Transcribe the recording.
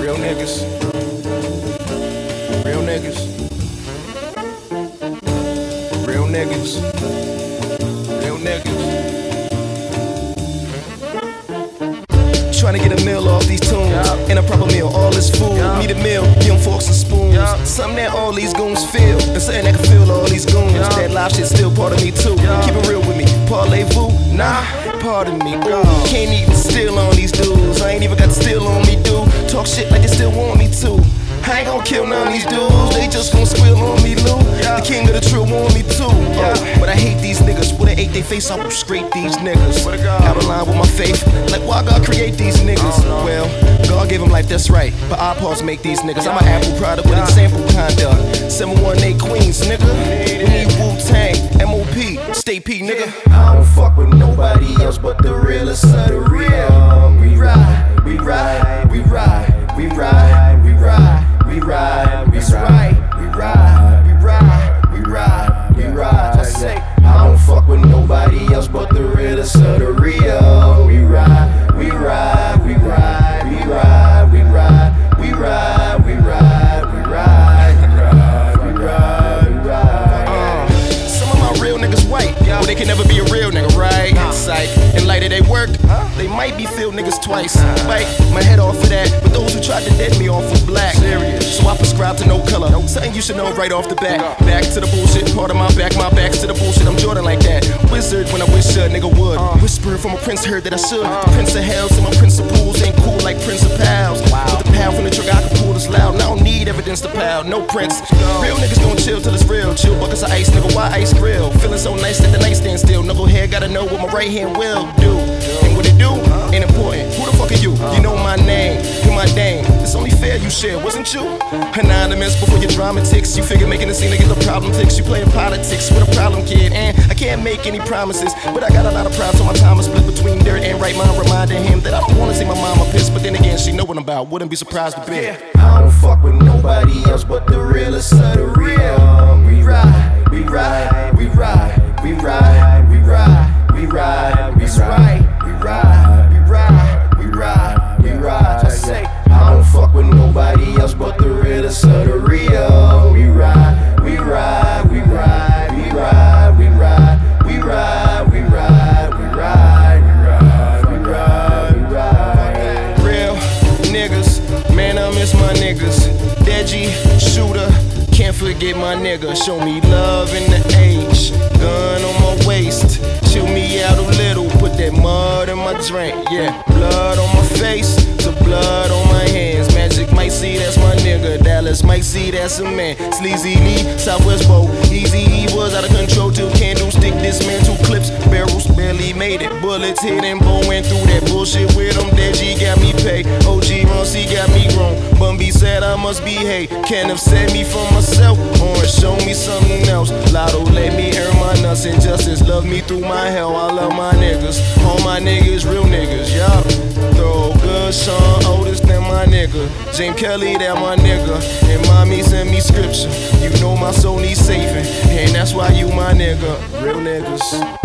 Real niggas. Real niggas. Real niggas. Real niggas. Trying to get a meal off these tunes, and a proper meal, all this food. Need a meal, give them forks and spoons. Something that all these goons feel, and something that can feel all these goons. That live shit still part of me too. Keep it real with me, parlez-vous? Nah, pardon me. Can't even steal on these dudes. I ain't even got to steal on me, dude. Talk shit like they still want me to. I ain't gon' kill none of these dudes. They just gon' squeal on me, Lou. The king of the true want me too. But I hate these niggas. When they ate they face, I will scrape these niggas. Out of line with my faith. Like why God create these niggas? Well, God gave them life, that's right. But I pause make these niggas. I'm an Apple product with example conduct. 718 Queens, nigga. We need Wu-Tang, MOP, Stay P, nigga. I don't fuck with nobody else but the realest of the real. We ride, we ride, we ride, we ride, we ride. We ride, we ride, we ride, we ride, we ride, we ride. I say, I don't fuck with nobody else but the realest of the real. We ride, we ride, we ride, we ride, we ride, we ride, we ride, we ride, we ride, we ride, we ride. Some of my real niggas white, well they can never be a real nigga, right? Psych, in light of they work, they might be filled niggas twice. Bite my head off for that, but those who tried to dead me off was black. So I prescribe to no color, something you should know right off the bat. Back to the bullshit, part of my back's to the bullshit. I'm Jordan like that. Wizard when I wish a nigga would. Whisper from a prince, heard that I should. The prince of hell, so my principles ain't cool like principals. With the pound from the trigger, I can pull this loud. And I don't need evidence to pal, no prince. Real niggas gon' chill till it's real. Chill buckets of ice, nigga, why ice grill? Feeling so nice that the nightstand still. Knucklehead gotta know what my right hand will do. And what it do ain't important. Who the fuck are you? You know my name, you're my dame. It's only fair you share, wasn't you? Anonymous before your drama ticks. You figure making a scene to get the problem fixed. You playing politics with a problem, kid. And I can't make any promises, but I got a lot of pride, so my time is split between dirt and right mind. Reminding him that I don't wanna see my mama pissed, but then again, she know what I'm about. Wouldn't be surprised a bit. I don't fuck with nobody else but the realest of the real. We ride, we ride, we ride, we ride, we ride, we ride, we ride, we ride, we ride, we ride, we ride. I say, I don't fuck with nobody else but the realest of the real. We ride, we ride, we ride, we ride, we ride, we ride, we ride, we ride, we ride, we ride, we ride. Real niggas, man, I miss my niggas. Deji, shooter, can't forget my nigga. Show me love in the H, gun on my waist. Chill me out a little, put that mud in my drink. Yeah, blood on my face, to blood on my hands. Magic might see that's my nigga. Dallas might see that's a man. Sleazy Lee, Southwest Bow. Easy E was out of control till candles stick this man 2 clips. Barrels barely made it. Bullets hit and bowing through that bullshit with him. Deji got me paid. OG Roncy got me grown. Bumby said I must be hate. Can't have said me for myself. Or show me something else. Lotto let me earn my nuts. Injustice love me through my hell. I love my niggas. All my niggas, real niggas, yup. Throw good, Sean Otis, that my nigga. James Kelly, that my nigga. And mommy send me scripture. You know my soul needs saving. And that's why you my nigga. Real niggas.